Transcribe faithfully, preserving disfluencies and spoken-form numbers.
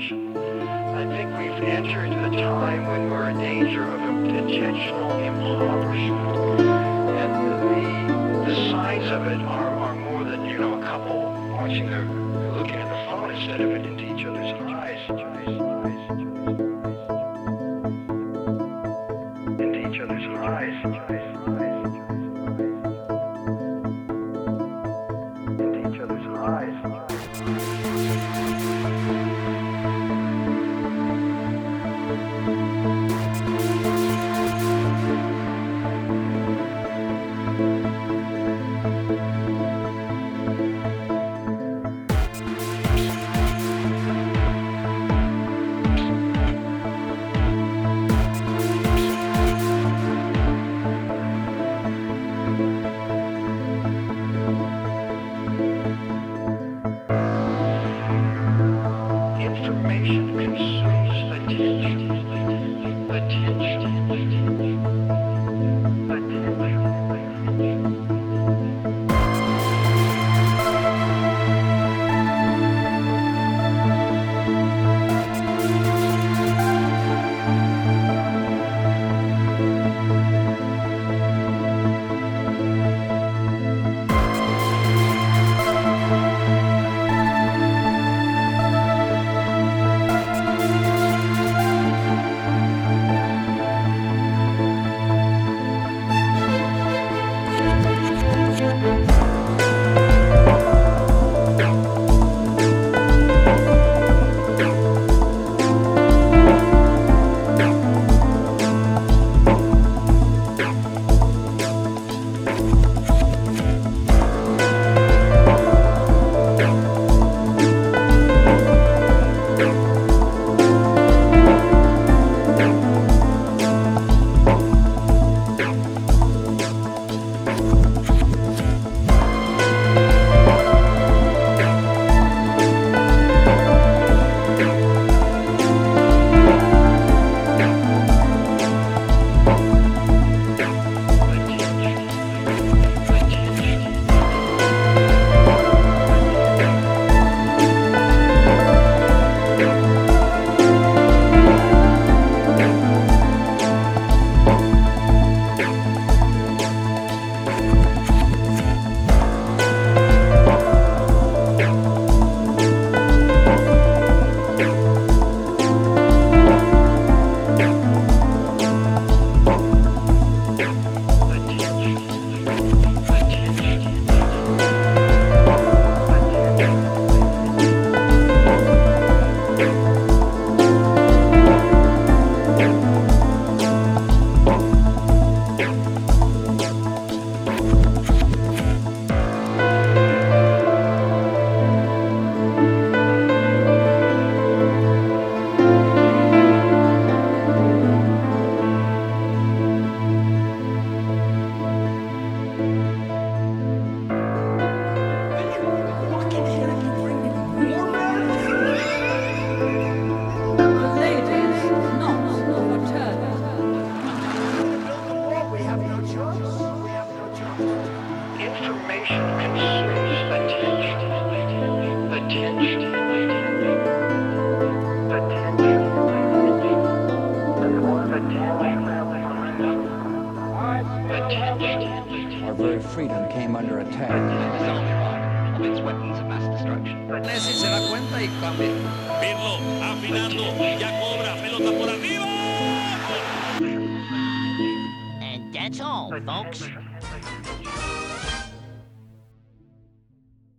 information. I think we've entered a time when we're in danger of intentional impoverishment. And the, the signs of it are, are more than, you know, a couple watching their, looking at the phone instead of it into each other's eyes. Into each other's eyes. Into each other's eyes. Information consumes attention. Attention. Attention. Information consumes attention. Attention. Attention. Attention. Our very freedom came under attack. Of its weapons of mass destruction. Messi se da cuenta y cambia. Pirlo, afinando, ya cobra, pelota por arriba. And that's all, folks.